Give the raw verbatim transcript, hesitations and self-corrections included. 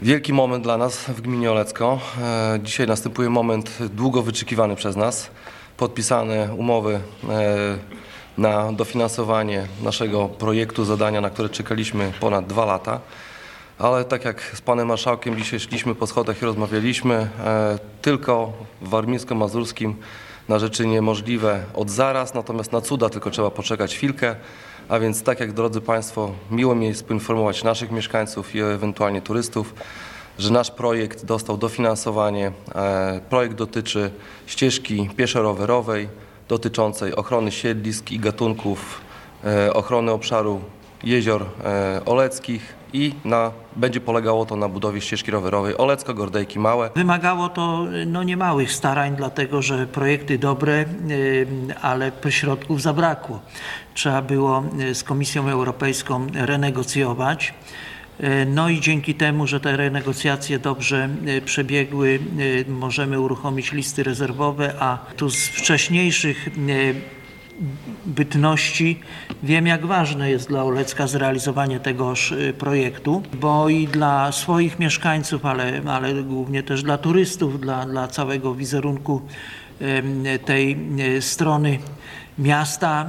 Wielki moment dla nas w gminie Olecko. Dzisiaj następuje moment długo wyczekiwany przez nas. Podpisane umowy na dofinansowanie naszego projektu, zadania, na które czekaliśmy ponad dwa lata. Ale tak jak z panem marszałkiem dzisiaj szliśmy po schodach i rozmawialiśmy, tylko w warmińsko-mazurskim na rzeczy niemożliwe od zaraz, natomiast na cuda tylko trzeba poczekać chwilkę. A więc tak jak, drodzy Państwo, miło mi jest poinformować naszych mieszkańców i ewentualnie turystów, że nasz projekt dostał dofinansowanie. Projekt dotyczy ścieżki pieszo-rowerowej dotyczącej ochrony siedlisk i gatunków, ochrony obszaru jezior oleckich i na, będzie polegało to na budowie ścieżki rowerowej Olecko-Gordejki Małe. Wymagało to no, niemałych starań, dlatego że projekty dobre, ale środków zabrakło. Trzeba było z Komisją Europejską renegocjować. No i dzięki temu, że te renegocjacje dobrze przebiegły, możemy uruchomić listy rezerwowe, a tu z wcześniejszych bytności wiem, jak ważne jest dla Olecka zrealizowanie tegoż projektu, bo i dla swoich mieszkańców, ale, ale głównie też dla turystów, dla, dla całego wizerunku tej strony miasta